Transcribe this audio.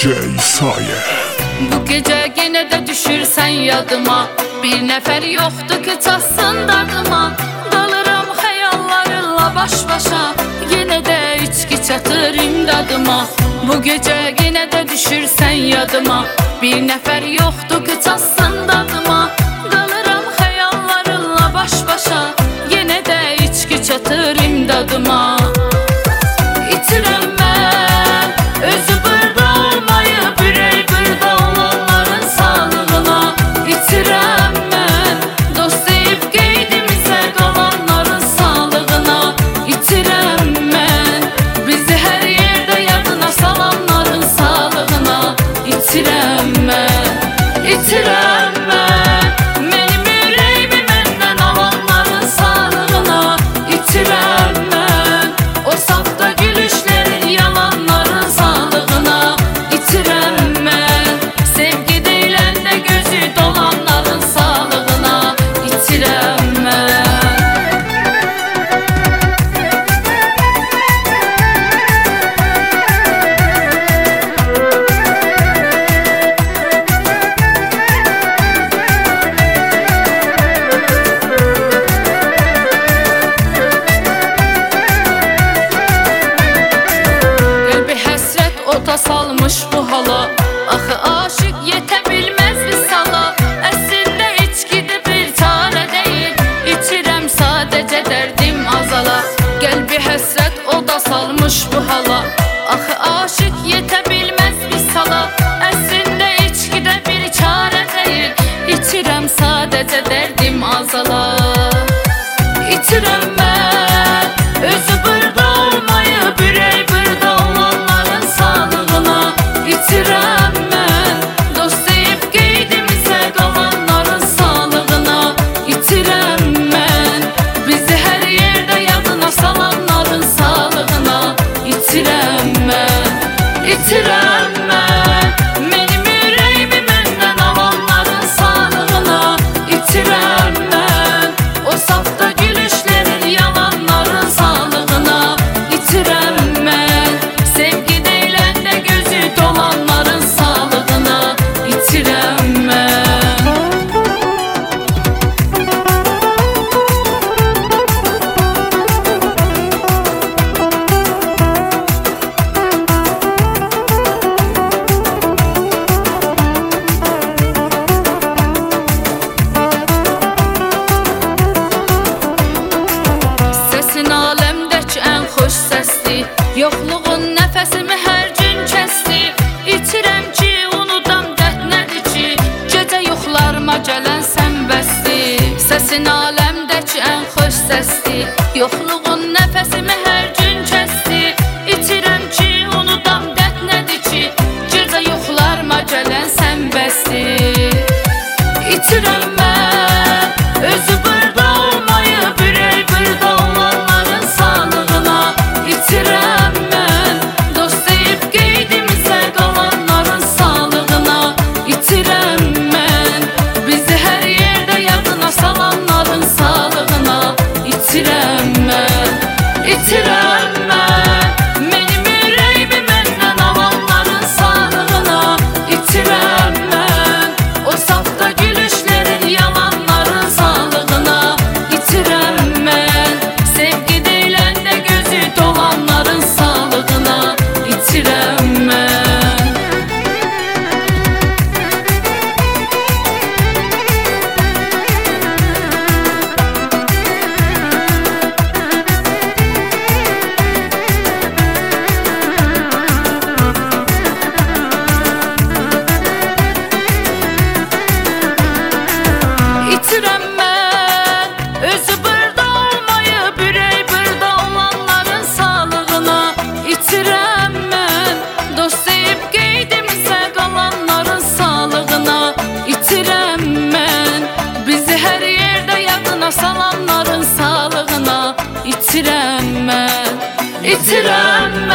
DJ Saye. Bu gece yine de düşürsen yadıma, bir nefer yoktu ki çatsın dadıma. Dalırım hayallarınla baş başa, yine de içki çatır imdadıma. Bu gece yine de düşürsen yadıma, bir nefer yoktu ki çatsın dadıma. Dalırım hayallarınla baş başa, yine de içki çatır imdadıma. İtirem ben özü burada olmayı, birey burada olanların sağlığına. İtirem ben dost deyip geydimize dolanların sağlığına. İtirem ben bizi her yerde yadına salanların sağlığına. İtirem ben, itirem ben benim yüreğimi benden alanların sağlığına. İtirem ben o safta gülüşlerin yalanların sağlığına. İtirem ben sevgi değilen de gözü dolanların sağlığına. İtirem ben. Kalbi həsrət ota salmış bu hala, axı aşık yetə bilməz visala. Əslində içkidir bir çarə deyil, içirəm sadəcə dərdim azala. Qəlbi həsrət oda salmış bu hala, axı aşık yetə bilməz visala. Əslində içkidə bir çarə deyil, içirəm sadəcə dərdim azala. İtirəm mən özü burada olmayı, birey burada olanların sağlığına. İtirəm mən dost deyib qeydimizə qalanların sağlığına. İtirəm mən bizi hər yerdə yadına salanların sağlığına. İtirəm mən, itirəm mən benim yüreğimi məndən alanların sağlığına. İtirəm mən o safta gülüşlerin yalanların sağlığına. İtirəm mən sevgi deyilən də gözü dolanların sağlığına. İtirəm mən. Səsin aləmdəki ən xoş səsli, yoxluğun nəfəsimi hər gün kəsdi. İtirəm ki, unudam dərd nədir ki, gecə yuxularıma gələn sən bəsdi. Səsin aləmdəki ən xoş səsli, yoxluğun nəfəsimi hər gün kəsdi. İtirəm ki, unudam dərd nədir ki, gecə yuxularıma gələn sən bəsdi. İtirəm mən özü burada olmayı, birey burada olanların sağlığına. İtirəm mən dost deyib qeydimizə qalanların sağlığına. İtirəm mən bizi hər yerdə yadına salanların sağlığına. İtirəm mən, itirəm mən benim yüreğimi məndən alanların sağlığına. İtirəm mən o safta gülüşlerin yalanların sağlığına. İtirəm mən sevgi deyilən də gözü dolanların sağlığına. İtirəm mən. İtirəm mən özü burada olmayı, birey burada olanların sağlığına. İtirəm mən dost deyib qeydimizə qalanların sağlığına. İtirəm mən bizi hər yerdə yadına salanların sağlığına. İtirəm mən, itirəm